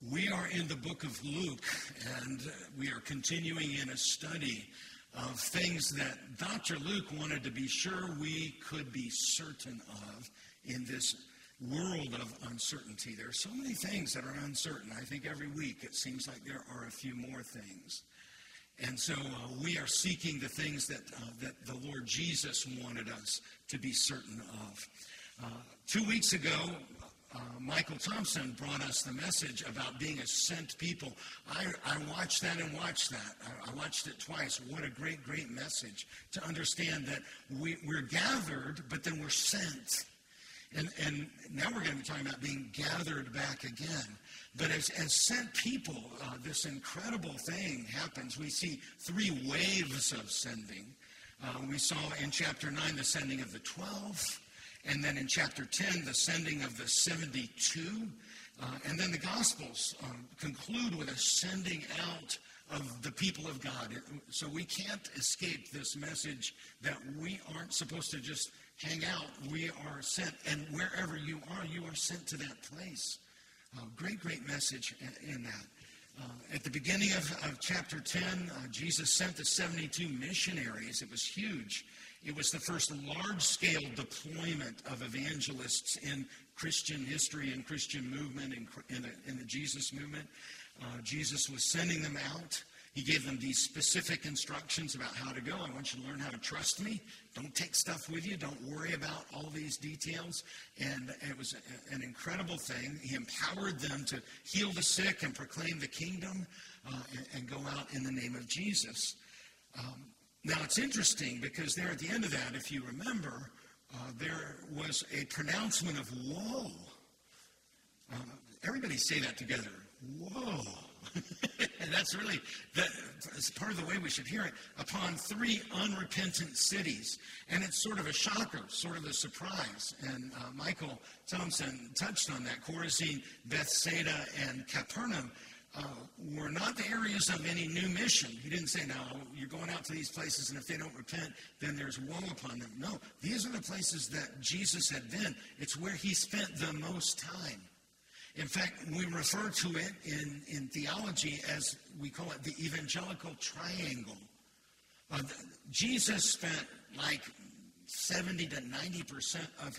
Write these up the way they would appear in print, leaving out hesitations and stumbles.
We are in the book of Luke, and we are continuing in a study of things that Dr. Luke wanted to be sure we could be certain of in this world of uncertainty. There are so many things that are uncertain. I think every week it seems like there are a few more things. And so we are seeking the things that the Lord Jesus wanted us to be certain of. 2 weeks ago, Michael Thompson brought us the message about being a sent people. I watched that and watched that. I watched it twice. What a great, great message to understand that we're gathered, but then we're sent. And now we're going to be talking about being gathered back again. But as sent people, this incredible thing happens. We see 3 waves of sending. We saw in chapter 9 the sending of the 12. And then in chapter 10, the sending of the 72. And then the Gospels conclude with a sending out of the people of God. So we can't escape this message that we aren't supposed to just hang out. We are sent. And wherever you are sent to that place. Great, great message in that. At the beginning of chapter 10, Jesus sent the 72 missionaries. It was huge. It was the first large-scale deployment of evangelists in Christian history and Christian movement, in the Jesus movement. Jesus was sending them out. He gave them these specific instructions about how to go. I want you to learn how to trust me. Don't take stuff with you. Don't worry about all these details. And it was an incredible thing. He empowered them to heal the sick and proclaim the kingdom and go out in the name of Jesus. Now, it's interesting because there at the end of that, if you remember, there was a pronouncement of woe. Everybody say that together. Whoa. And that's part of the way we should hear it. Upon 3 unrepentant cities. And it's sort of a shocker, sort of a surprise. And Michael Thompson touched on that. Chorazin, Bethsaida, and Capernaum were not the areas of any new mission. He didn't say, no, you're going out to these places, and if they don't repent, then there's woe upon them. No, these are the places that Jesus had been. It's where he spent the most time. In fact, we refer to it in theology as, we call it the evangelical triangle. Jesus spent like 70 to 90%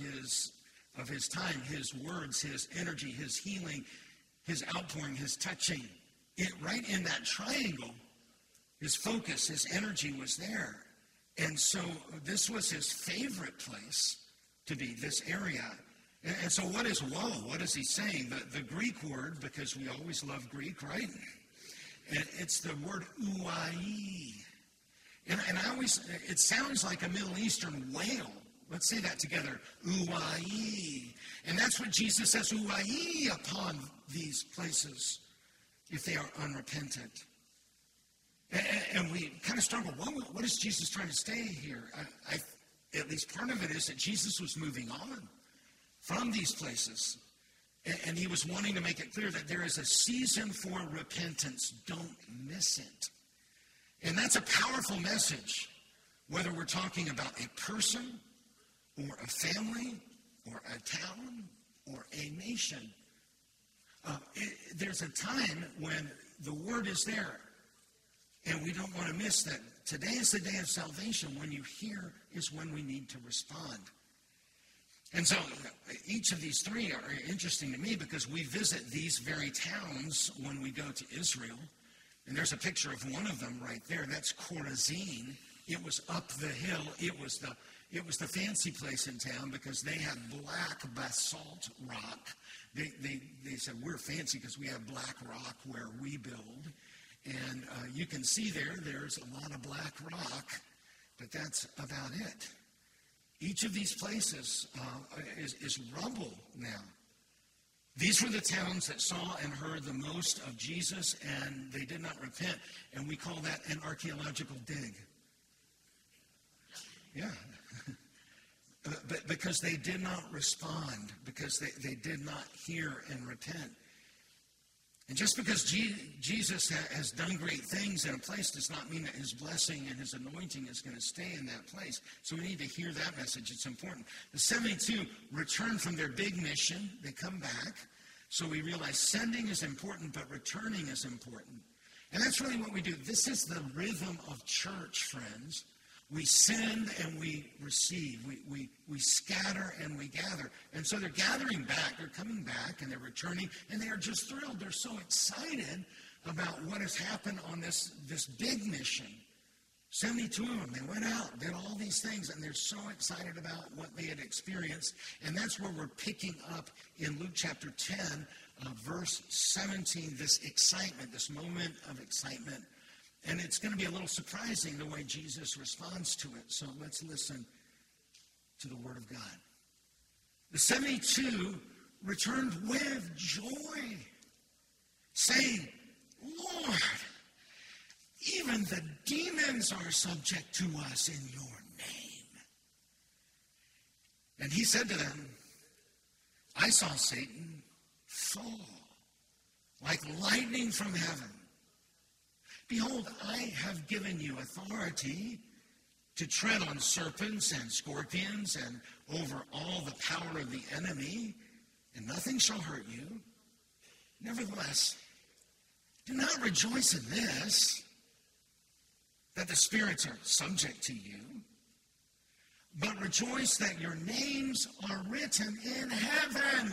of his time, his words, his energy, his healing, his outpouring, his touching. Right in that triangle, his focus, his energy was there. And so this was his favorite place to be, this area. And so what is woe? What is he saying? The Greek word, because we always love Greek, right? It's the word ouai. And it sounds like a Middle Eastern wail. Let's say that together. Ouai. And that's what Jesus says, ouai upon these places if they are unrepentant. And we kind of struggle. What is Jesus trying to say here? At least part of it is that Jesus was moving on from these places. And he was wanting to make it clear that there is a season for repentance. Don't miss it. And that's a powerful message, whether we're talking about a person or a family or a town or a nation. There's a time when the word is there, and we don't want to miss that. Today is the day of salvation. When you hear is when we need to respond. And so each of these 3 are interesting to me because we visit these very towns when we go to Israel. And there's a picture of one of them right there. That's Chorazin. It was up the hill. It was the fancy place in town because they had black basalt rock. They said, we're fancy because we have black rock where we build. And you can see there's a lot of black rock, but that's about it. Each of these places is rubble now. These were the towns that saw and heard the most of Jesus, and they did not repent. And we call that an archaeological dig. Yeah. But because they did not respond, because they did not hear and repent. And just because Jesus has done great things in a place does not mean that his blessing and his anointing is going to stay in that place. So we need to hear that message. It's important. The 72 return from their big mission. They come back. So we realize sending is important, but returning is important. And that's really what we do. This is the rhythm of church, friends. We send and we receive. We scatter and we gather. And so they're gathering back. They're coming back and they're returning. And they are just thrilled. They're so excited about what has happened on this big mission. 72 of them, they went out, did all these things, and they're so excited about what they had experienced. And that's where we're picking up in Luke chapter 10, verse 17, this excitement, this moment of excitement. And it's going to be a little surprising the way Jesus responds to it. So let's listen to the word of God. The 72 returned with joy, saying, Lord, even the demons are subject to us in your name. And he said to them, I saw Satan fall like lightning from heaven. Behold, I have given you authority to tread on serpents and scorpions and over all the power of the enemy, and nothing shall hurt you. Nevertheless, do not rejoice in this, that the spirits are subject to you, but rejoice that your names are written in heaven.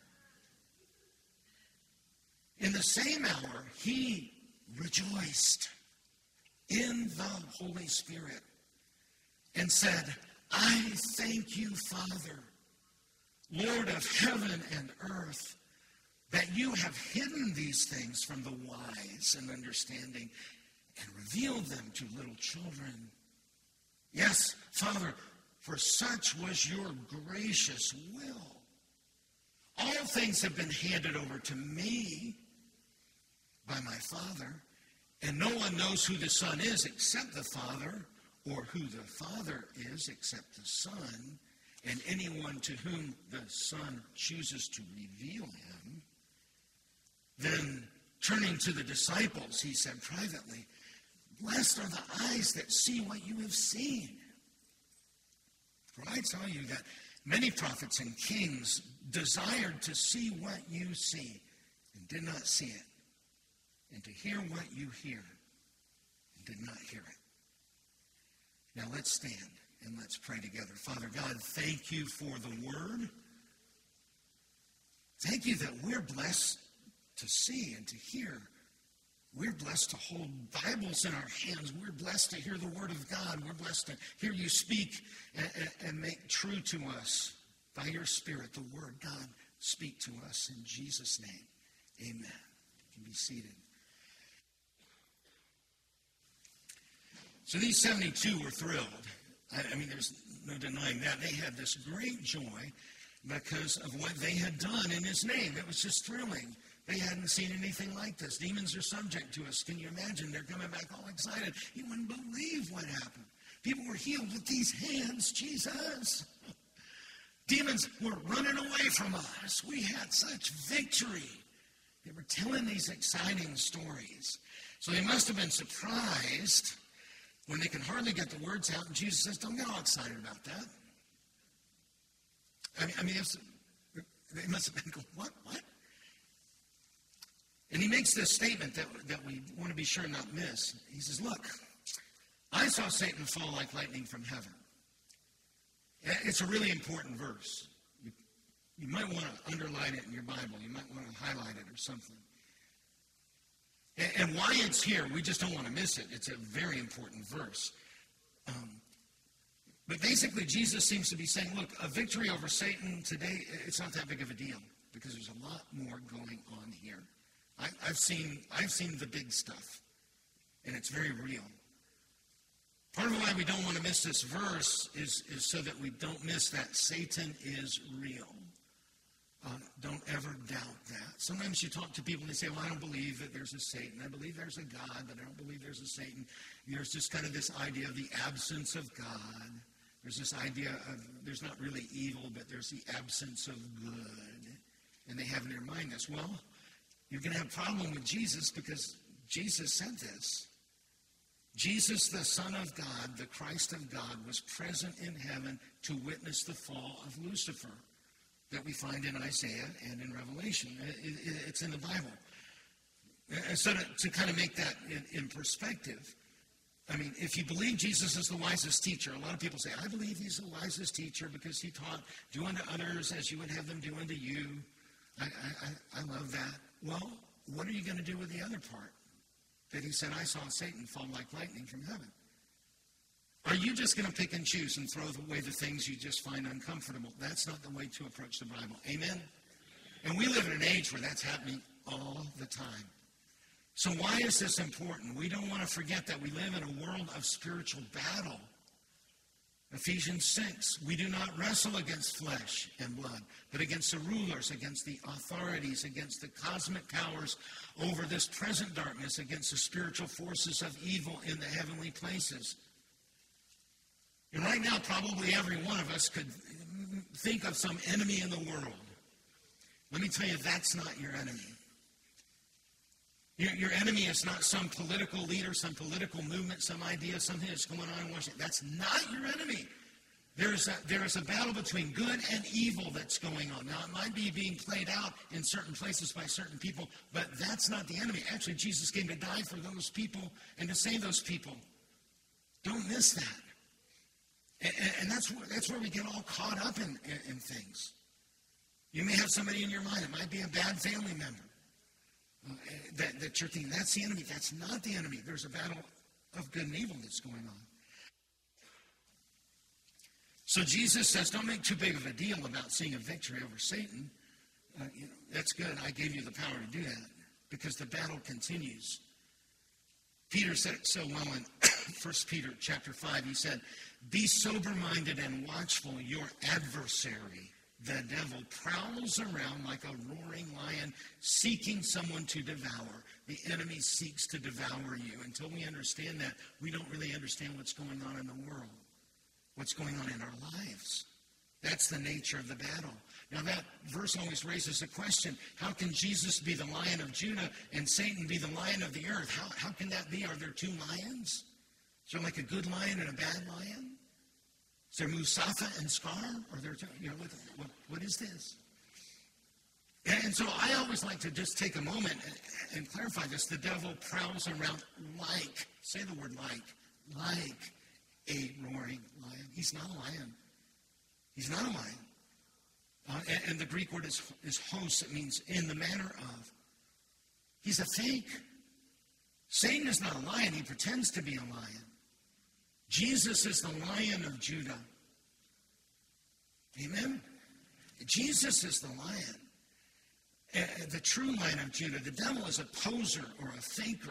In the same hour, he rejoiced in the Holy Spirit and said, I thank you, Father, Lord of heaven and earth, that you have hidden these things from the wise and understanding and revealed them to little children. Yes, Father, for such was your gracious will. All things have been handed over to me by my Father, and no one knows who the Son is except the Father, or who the Father is except the Son, and anyone to whom the Son chooses to reveal him. Then, turning to the disciples, he said privately, Blessed are the eyes that see what you have seen. For I tell you that many prophets and kings desired to see what you see and did not see it, and to hear what you hear and did not hear it. Now let's stand and let's pray together. Father God, thank you for the word. Thank you that we're blessed to see and to hear. We're blessed to hold Bibles in our hands. We're blessed to hear the word of God. We're blessed to hear you speak and make true to us by your Spirit the word. God, speak to us in Jesus' name. Amen. You can be seated. So these 72 were thrilled. I mean, there's no denying that. They had this great joy because of what they had done in his name. It was just thrilling. They hadn't seen anything like this. Demons are subject to us. Can you imagine? They're coming back all excited. You wouldn't believe what happened. People were healed with these hands, Jesus. Demons were running away from us. We had such victory. They were telling these exciting stories. So they must have been surprised when they could hardly get the words out. And Jesus says, don't get all excited about that. I mean, they must have been going, what? And he makes this statement that we want to be sure not miss. He says, look, I saw Satan fall like lightning from heaven. It's a really important verse. You might want to underline it in your Bible. You might want to highlight it or something. And why it's here, we just don't want to miss it. It's a very important verse. But basically, Jesus seems to be saying, look, a victory over Satan today, it's not that big of a deal because there's a lot more going on here. I've seen the big stuff, and it's very real. Part of why we don't want to miss this verse is so that we don't miss that Satan is real. Don't ever doubt that. Sometimes you talk to people and they say, well, I don't believe that there's a Satan. I believe there's a God, but I don't believe there's a Satan. There's just kind of this idea of the absence of God. There's this idea of there's not really evil, but there's the absence of good. And they have in their mind this. Well, you're going to have a problem with Jesus because Jesus said this. Jesus, the Son of God, the Christ of God, was present in heaven to witness the fall of Lucifer. that we find in Isaiah and in Revelation. It's in the Bible. And so to kind of make that in perspective, I mean, if you believe Jesus is the wisest teacher, a lot of people say, I believe he's the wisest teacher because he taught, do unto others as you would have them do unto you. I love that. Well, what are you going to do with the other part? That he said, I saw Satan fall like lightning from heaven. Are you just going to pick and choose and throw away the things you just find uncomfortable? That's not the way to approach the Bible. Amen? And we live in an age where that's happening all the time. So why is this important? We don't want to forget that we live in a world of spiritual battle. Ephesians 6, we do not wrestle against flesh and blood, but against the rulers, against the authorities, against the cosmic powers over this present darkness, against the spiritual forces of evil in the heavenly places. And right now, probably every one of us could think of some enemy in the world. Let me tell you, that's not your enemy. Your enemy is not some political leader, some political movement, some idea, something that's going on in Washington. That's not your enemy. There is a battle between good and evil that's going on. Now, it might be being played out in certain places by certain people, but that's not the enemy. Actually, Jesus came to die for those people and to save those people. Don't miss that. And that's where we get all caught up in things. You may have somebody in your mind. It might be a bad family member. That you're thinking, that's the enemy. That's not the enemy. There's a battle of good and evil that's going on. So Jesus says, don't make too big of a deal about seeing a victory over Satan. That's good. I gave you the power to do that because the battle continues. Peter said it so well in 1 Peter chapter 5. He said, be sober-minded and watchful. Your adversary, the devil, prowls around like a roaring lion, seeking someone to devour. The enemy seeks to devour you. Until we understand that, we don't really understand what's going on in the world, what's going on in our lives. That's the nature of the battle. Now that verse always raises the question, how can Jesus be the Lion of Judah and Satan be the Lion of the earth? How can that be? Are there two lions? Is there like a good lion and a bad lion? Is there Mustafa and Scar? Or there, what is this? And so I always like to just take a moment and clarify this. The devil prowls around like, say the word like a roaring lion. He's not a lion. He's not a lion. And the Greek word is hos. It means in the manner of. He's a fake. Satan is not a lion. He pretends to be a lion. Jesus is the Lion of Judah. Amen? Jesus is the lion. The true Lion of Judah. The devil is a poser or a faker.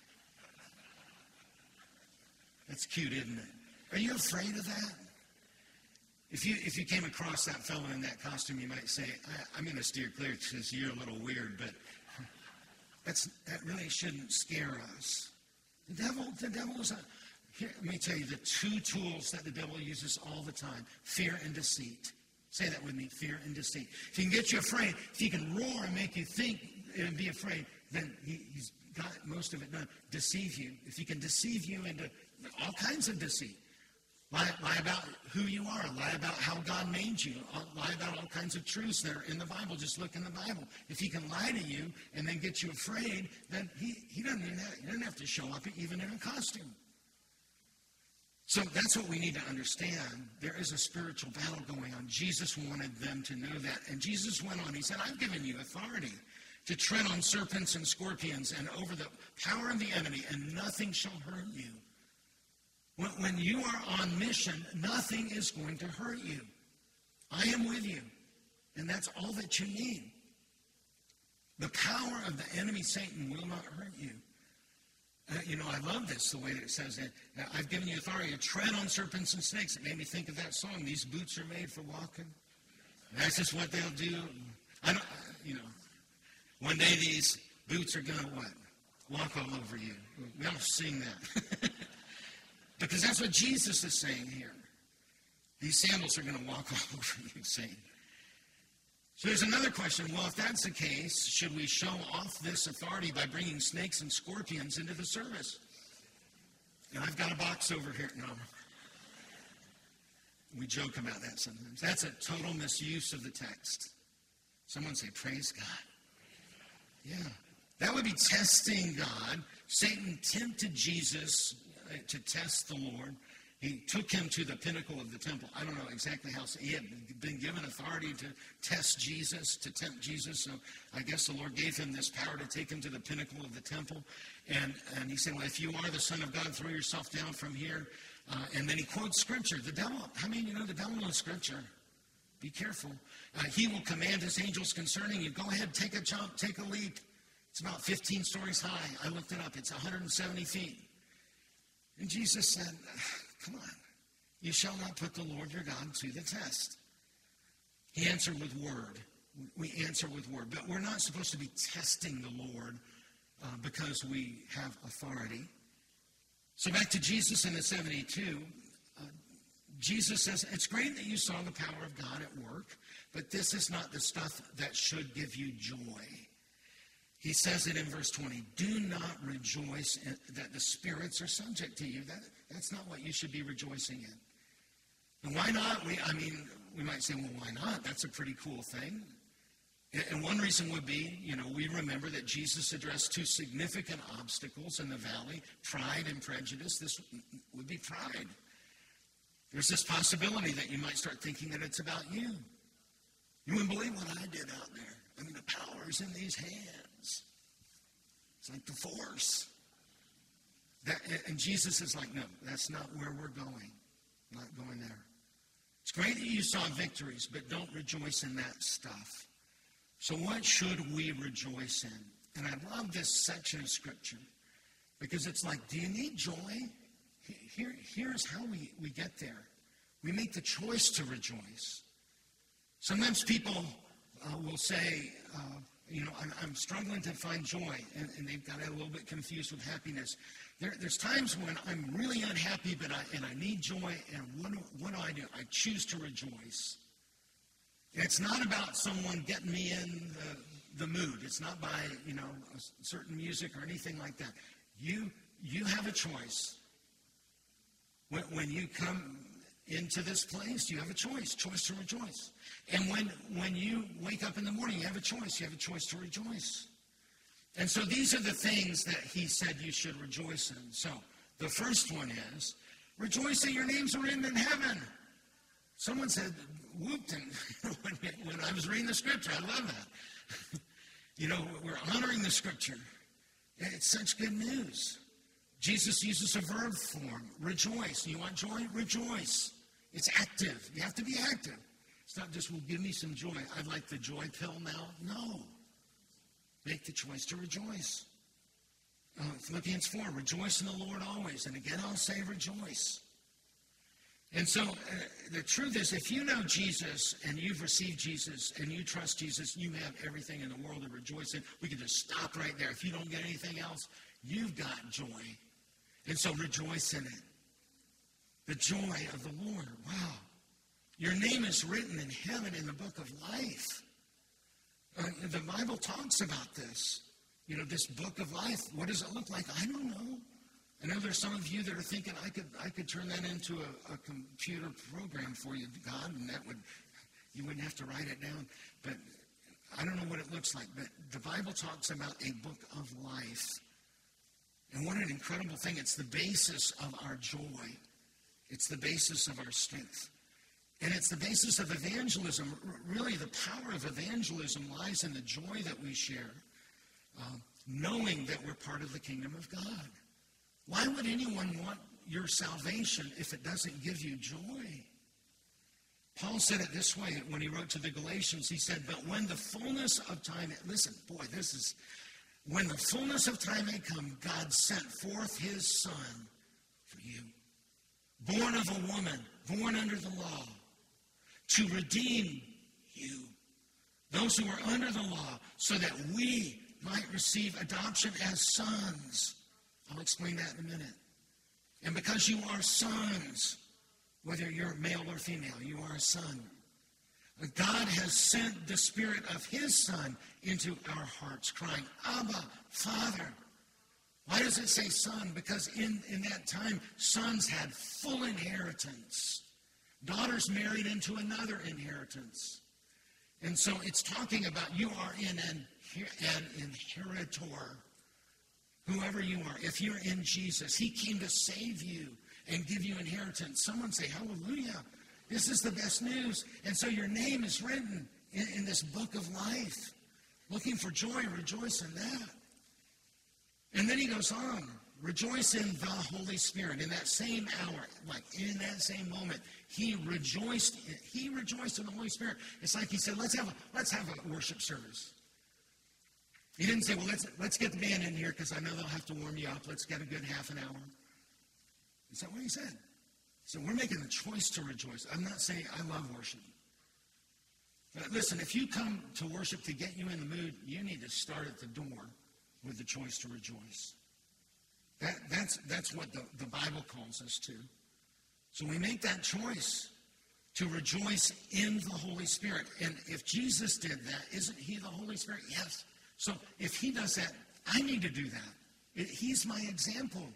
That's cute, isn't it? Are you afraid of that? If you came across that fellow in that costume, you might say, I'm going to steer clear because you're a little weird, but that really shouldn't scare us. The devil is here, let me tell you the two tools that the devil uses all the time, fear and deceit. Say that with me, fear and deceit. If he can get you afraid, if he can roar and make you think and be afraid, then he's got most of it done. Deceive you. If he can deceive you into all kinds of deceit. Lie about who you are. Lie about how God made you. Lie about all kinds of truths that are in the Bible. Just look in the Bible. If he can lie to you and then get you afraid, then he doesn't have to show up even in a costume. So that's what we need to understand. There is a spiritual battle going on. Jesus wanted them to know that. And Jesus went on. He said, I've given you authority to tread on serpents and scorpions and over the power of the enemy, and nothing shall hurt you. When you are on mission, nothing is going to hurt you. I am with you. And that's all that you need. The power of the enemy, Satan, will not hurt you. I love this, the way that it says that. I've given you authority to tread on serpents and snakes. It made me think of that song, These Boots Are Made for Walking. That's just what they'll do. One day these boots are going to what? Walk all over you. We ought to sing that. Because that's what Jesus is saying here. These sandals are going to walk all over you, Satan. So there's another question. Well, if that's the case, should we show off this authority by bringing snakes and scorpions into the service? And I've got a box over here. No. We joke about that sometimes. That's a total misuse of the text. Someone say, praise God. Yeah. That would be testing God. Satan tempted Jesus to test the Lord. He took him to the pinnacle of the temple. I don't know exactly how. He had been given authority to test Jesus, to tempt Jesus. So I guess the Lord gave him this power to take him to the pinnacle of the temple. And he said, well, if you are the Son of God, throw yourself down from here. And then he quotes Scripture. The devil, how many of you know the devil knows Scripture? Be careful. He will command his angels concerning you. Go ahead, take a jump, take a leap. It's about 15 stories high. I looked it up. It's 170 feet. And Jesus said, come on. You shall not put the Lord your God to the test. He answered with word. We answer with word. But we're not supposed to be testing the Lord because we have authority. So back to Jesus in the 72. Jesus says, it's great that you saw the power of God at work, but this is not the stuff that should give you joy. He says it in verse 20, do not rejoice that the spirits are subject to you. That's not what you should be rejoicing in. And why not? We might say, well, why not? That's a pretty cool thing. And one reason would be, we remember that Jesus addressed two significant obstacles in the valley, pride and prejudice. This would be pride. There's this possibility that you might start thinking that it's about you. You wouldn't believe what I did out there. The power's in these hands. It's like the force. And Jesus is like, no, that's not where we're going. Not going there. It's great that you saw victories, but don't rejoice in that stuff. So what should we rejoice in? And I love this section of Scripture because it's like, do you need joy? Here's how we get there. We make the choice to rejoice. Sometimes people will say, I'm struggling to find joy, and they've got a little bit confused with happiness. There's times when I'm really unhappy, and I need joy, and what do? I choose to rejoice. It's not about someone getting me in the mood. It's not by, a certain music or anything like that. You have a choice. When you come into this place, you have a choice to rejoice. And when you wake up in the morning, you have a choice to rejoice. And so these are the things that he said you should rejoice in. So the first one is, rejoice that your names are written in heaven. Someone said, whooped, and when I was reading the Scripture, I love that. We're honoring the Scripture. It's such good news. Jesus uses a verb form, rejoice. You want joy? Rejoice. It's active. You have to be active. It's not just, well, give me some joy. I'd like the joy pill now. No. Make the choice to rejoice. Philippians 4, rejoice in the Lord always. And again, I'll say rejoice. And so the truth is, if you know Jesus and you've received Jesus and you trust Jesus, you have everything in the world to rejoice in. We can just stop right there. If you don't get anything else, you've got joy. And so rejoice in it. The joy of the Lord. Wow. Your name is written in heaven in the book of life. The Bible talks about this. This book of life. What does it look like? I don't know. I know there's some of you that are thinking I could turn that into a computer program for you, God, and you wouldn't have to write it down. But I don't know what it looks like. But the Bible talks about a book of life. And what an incredible thing. It's the basis of our joy. It's the basis of our strength. And it's the basis of evangelism. Really, the power of evangelism lies in the joy that we share, knowing that we're part of the kingdom of God. Why would anyone want your salvation if it doesn't give you joy? Paul said it this way when he wrote to the Galatians. He said, but when the fullness of time, listen, boy, when the fullness of time had come, God sent forth his Son for you, born of a woman, born under the law, to redeem you, those who are under the law, so that we might receive adoption as sons. I'll explain that in a minute. And because you are sons, whether you're male or female, you are a son. God has sent the Spirit of his Son into our hearts, crying, Abba, Father. Why does it say son? Because in that time, sons had full inheritance. Daughters married into another inheritance. And so it's talking about you are in an inheritor. Whoever you are, if you're in Jesus, he came to save you and give you inheritance. Someone say, hallelujah. This is the best news. And so your name is written in this book of life. Looking for joy, rejoice in that. And then he goes on, rejoice in the Holy Spirit. In that same hour, like in that same moment, he rejoiced in the Holy Spirit. It's like he said, let's have a worship service. He didn't say, well, let's get the band in here because I know they'll have to warm you up. Let's get a good half an hour. Is that what he said? So we're making the choice to rejoice. I'm not saying I love worship. But listen, if you come to worship to get you in the mood, you need to start at the door with the choice to rejoice. That's what the Bible calls us to. So we make that choice to rejoice in the Holy Spirit. And if Jesus did that, isn't he the Holy Spirit? Yes. So if he does that, I need to do that. He's my example.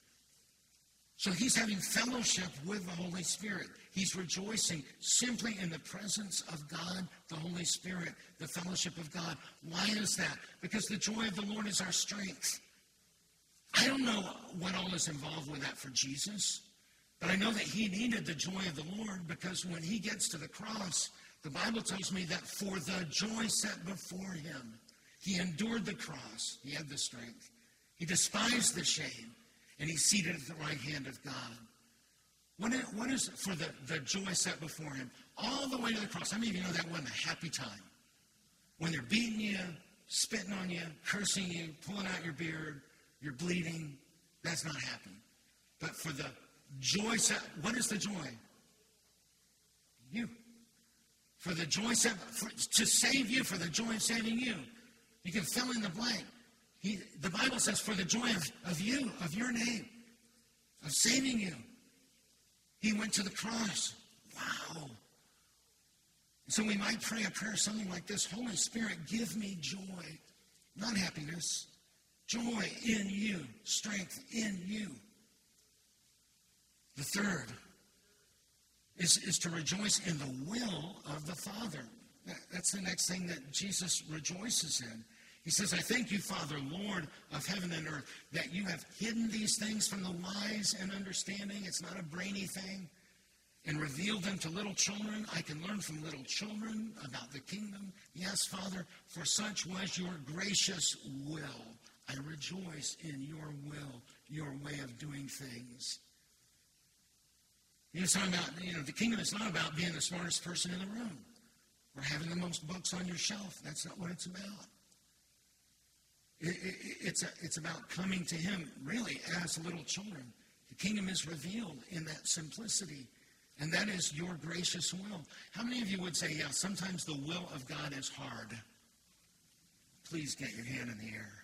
So he's having fellowship with the Holy Spirit. He's rejoicing simply in the presence of God, the Holy Spirit, the fellowship of God. Why is that? Because the joy of the Lord is our strength. I don't know what all is involved with that for Jesus, but I know that he needed the joy of the Lord because when he gets to the cross, the Bible tells me that for the joy set before him, he endured the cross. He had the strength. He despised the shame. And he's seated at the right hand of God. What is for the joy set before him? All the way to the cross. How many of you know that wasn't a happy time? When they're beating you, spitting on you, cursing you, pulling out your beard, you're bleeding. That's not happy. But for the joy set, what is the joy? You. For the joy set, to save you, for the joy of saving you. You can fill in the blank. The Bible says for the joy of you, of your name, of saving you, he went to the cross. Wow. So we might pray a prayer something like this: Holy Spirit, give me joy, not happiness. Joy in you, strength in you. The third is to rejoice in the will of the Father. That's the next thing that Jesus rejoices in. He says, I thank you, Father, Lord of heaven and earth, that you have hidden these things from the wise and understanding. It's not a brainy thing. And revealed them to little children. I can learn from little children about the kingdom. Yes, Father, for such was your gracious will. I rejoice in your will, your way of doing things. It's not about, the kingdom is not about being the smartest person in the room or having the most books on your shelf. That's not what it's about. It's about coming to him, really, as little children. The kingdom is revealed in that simplicity, and that is your gracious will. How many of you would say, yeah, sometimes the will of God is hard? Please get your hand in the air.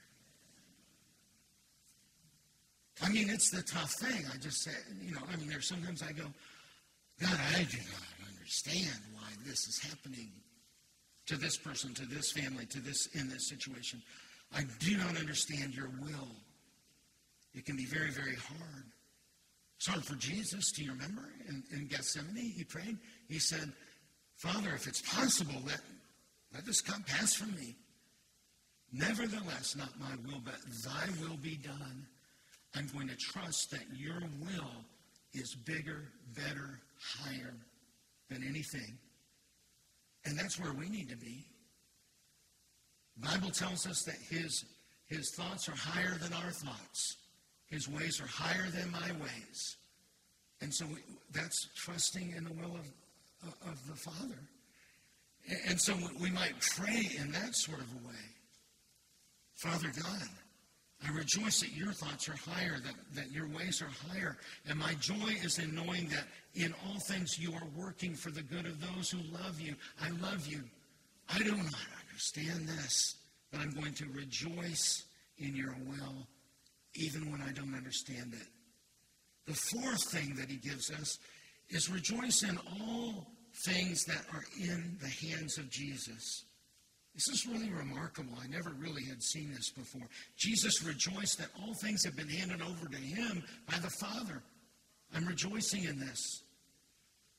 I mean, it's the tough thing. I just say, there's sometimes I go, God, I do not understand why this is happening to this person, to this family, in this situation. I do not understand your will. It can be very, very hard. It's hard for Jesus. Do you remember in Gethsemane? He prayed. He said, Father, if it's possible, let this cup pass from me. Nevertheless, not my will, but thy will be done. I'm going to trust that your will is bigger, better, higher than anything. And that's where we need to be. The Bible tells us that his thoughts are higher than our thoughts. His ways are higher than my ways. And so that's trusting in the will of the Father. And so we might pray in that sort of a way. Father God, I rejoice that your thoughts are higher, that your ways are higher. And my joy is in knowing that in all things you are working for the good of those who love you. I love you. I do not understand this, but I'm going to rejoice in your will, even when I don't understand it. The fourth thing that he gives us is rejoice in all things that are in the hands of Jesus. This is really remarkable. I never really had seen this before. Jesus rejoiced that all things have been handed over to him by the Father. I'm rejoicing in this.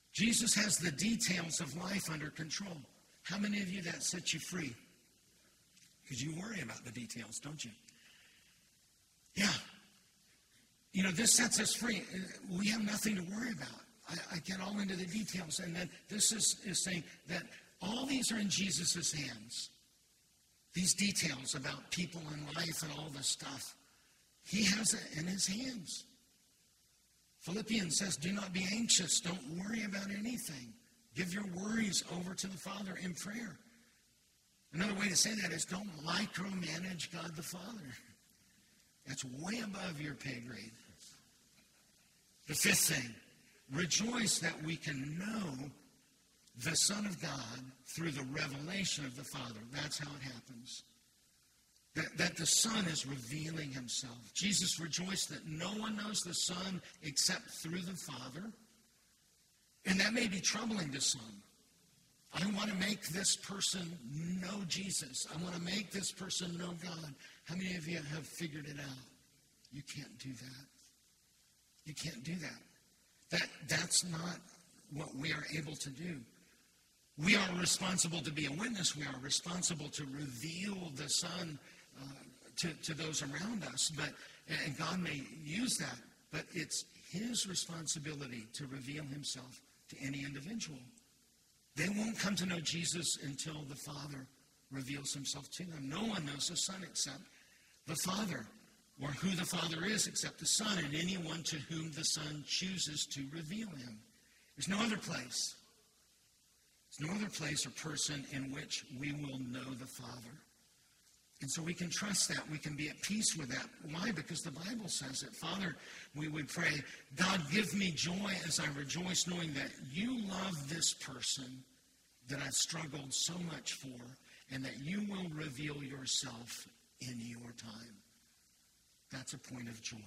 Jesus has the details of life under control. How many of you that sets you free? Because you worry about the details, don't you? Yeah. You know, this sets us free. We have nothing to worry about. I get all into the details. And then this is saying that all these are in Jesus' hands. These details about people and life and all this stuff. He has it in his hands. Philippians says, do not be anxious. Don't worry about anything. Give your worries over to the Father in prayer. Another way to say that is don't micromanage God the Father. That's way above your pay grade. The fifth thing, rejoice that we can know the Son of God through the revelation of the Father. That's how it happens. That the Son is revealing himself. Jesus rejoiced that no one knows the Son except through the Father. And that may be troubling to some. I want to make this person know Jesus. I want to make this person know God. How many of you have figured it out? You can't do that. You can't do that. That's not what we are able to do. We are responsible to be a witness. We are responsible to reveal the Son to those around us. And God may use that, but it's his responsibility to reveal himself to any individual. They won't come to know Jesus until the Father reveals himself to them. No one knows the Son except the Father, or who the Father is except the Son, and anyone to whom the Son chooses to reveal him. There's no other place. There's no other place or person in which we will know the Father. And so we can trust that. We can be at peace with that. Why? Because the Bible says it. Father, we would pray, God, give me joy as I rejoice knowing that you love this person that I've struggled so much for, and that you will reveal yourself in your time. That's a point of joy.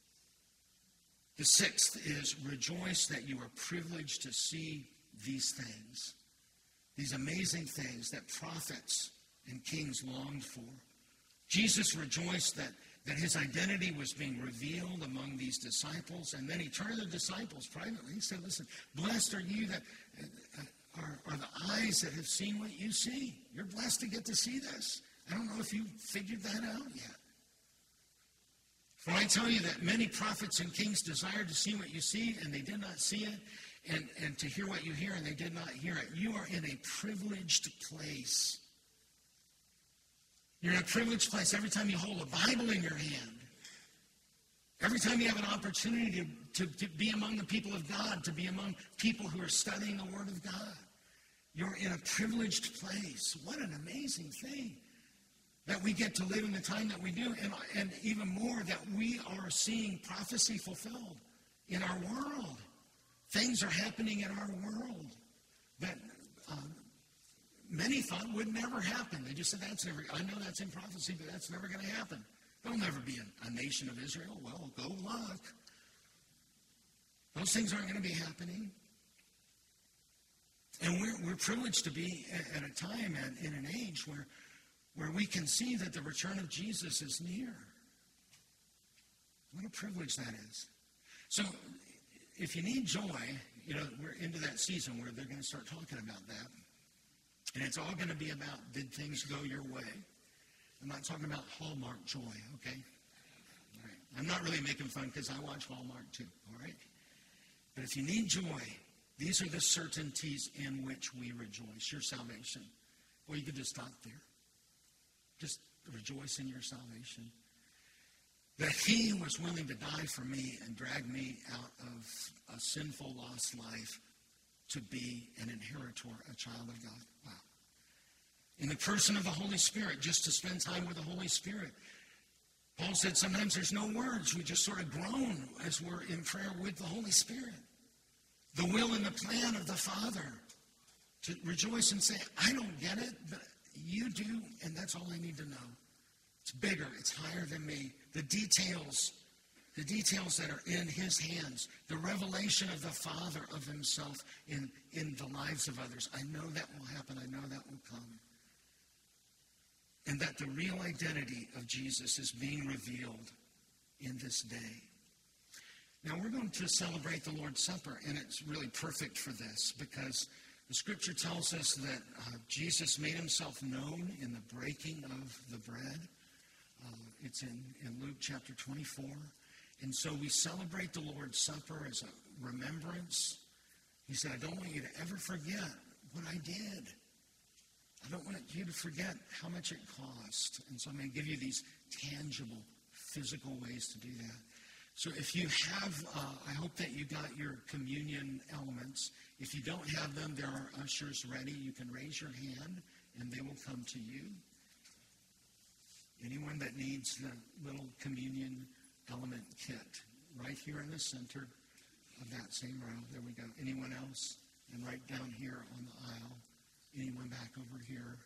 The sixth is rejoice that you are privileged to see these things, these amazing things that prophets and kings longed for. Jesus rejoiced that his identity was being revealed among these disciples, and then he turned to the disciples privately. He said, listen, blessed are you that are the eyes that have seen what you see. You're blessed to get to see this. I don't know if you figured that out yet. For I tell you that many prophets and kings desired to see what you see, and they did not see it, and to hear what you hear, and they did not hear it. You are in a privileged place. You're in a privileged place every time you hold a Bible in your hand. Every time you have an opportunity to be among the people of God, to be among people who are studying the Word of God. You're in a privileged place. What an amazing thing that we get to live in the time that we do. And even more, that we are seeing prophecy fulfilled in our world. Things are happening in our world that many thought would never happen. They just said, I know that's in prophecy, but that's never going to happen. There'll never be a nation of Israel. Well, go luck. Those things aren't going to be happening. And we're privileged to be at a time and in an age where we can see that the return of Jesus is near. What a privilege that is. So if you need joy, we're into that season where they're going to start talking about that. And it's all going to be about, did things go your way? I'm not talking about Hallmark joy, okay? All right. I'm not really making fun because I watch Hallmark too, all right? But if you need joy, these are the certainties in which we rejoice. Your salvation. Well, you could just stop there. Just rejoice in your salvation. That he was willing to die for me and drag me out of a sinful, lost life to be an inheritor, a child of God. Wow. In the person of the Holy Spirit, just to spend time with the Holy Spirit. Paul said sometimes there's no words. We just sort of groan as we're in prayer with the Holy Spirit. The will and the plan of the Father. To rejoice and say, I don't get it, but you do, and that's all I need to know. It's bigger. It's higher than me. The details that are in his hands, the revelation of the Father of himself in the lives of others. I know that will happen. I know that will come. And that the real identity of Jesus is being revealed in this day. Now, we're going to celebrate the Lord's Supper, and it's really perfect for this because the Scripture tells us that Jesus made himself known in the breaking of the bread. It's in Luke chapter 24. And so we celebrate the Lord's Supper as a remembrance. He said, I don't want you to ever forget what I did. I don't want you to forget how much it cost. And so I'm going to give you these tangible, physical ways to do that. So if you have, I hope that you got your communion elements. If you don't have them, there are ushers ready. You can raise your hand, and they will come to you. Anyone that needs the little communion element kit, right here in the center of that same row. There we go. Anyone else? And right down here on the aisle. Anyone back over here?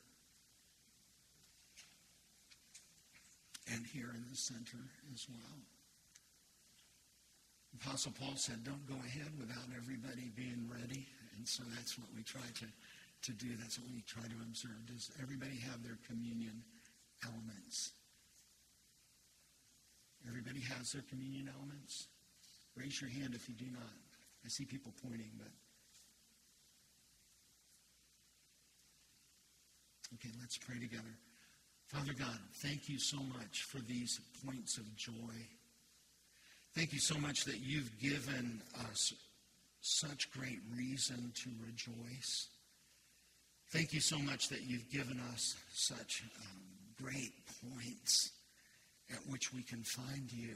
And here in the center as well. Apostle Paul said, don't go ahead without everybody being ready. And so that's what we try to do. That's what we try to observe. Does everybody have their communion elements? Everybody has their communion elements? Raise your hand if you do not. I see people pointing, but... Okay, let's pray together. Father God, thank you so much for these points of joy. Thank you so much that you've given us such great reason to rejoice. Thank you so much that you've given us such great points at which we can find you.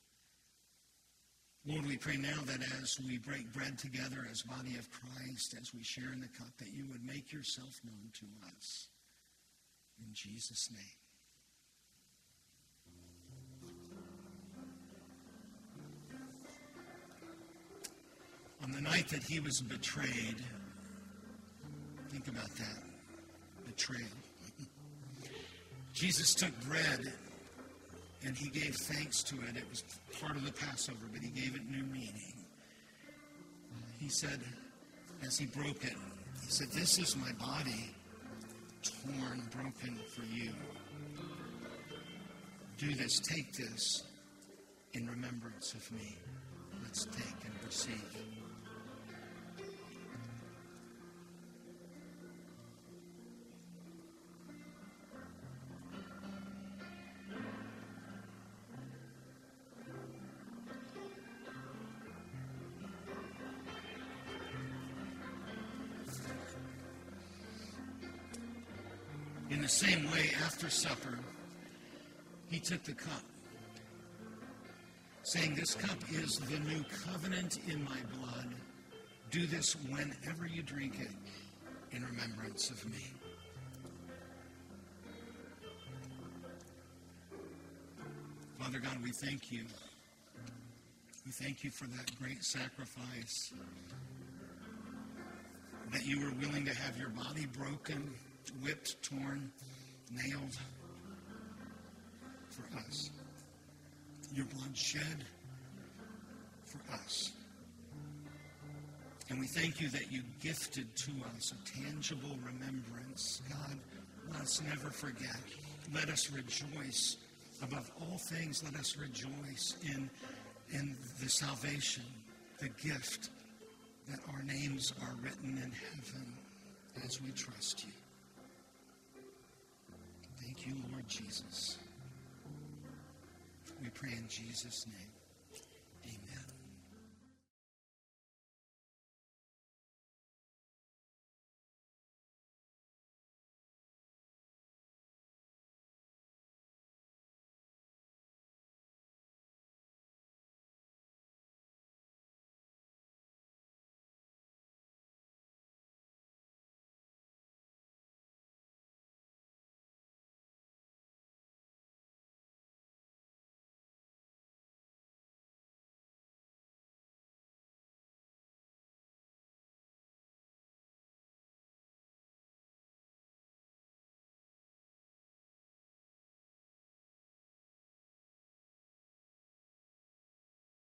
Lord, we pray now that as we break bread together as body of Christ, as we share in the cup, that you would make yourself known to us. In Jesus' name. On the night that he was betrayed, think about that, betrayal. Jesus took bread and he gave thanks to it. It was part of the Passover, but he gave it new meaning. He said, as he broke it, he said, this is my body, torn, broken for you. Do this, take this in remembrance of me. Let's take and receive. In the same way, after supper, he took the cup, saying, this cup is the new covenant in my blood. Do this whenever you drink it in remembrance of me. Father God, we thank you. We thank you for that great sacrifice, that you were willing to have your body broken, whipped, torn, nailed for us. Your blood shed for us. And we thank you that you gifted to us a tangible remembrance. God, let us never forget. Let us rejoice. Above all things, let us rejoice in the salvation, the gift that our names are written in heaven as we trust you. Thank you, Lord Jesus. We pray in Jesus' name.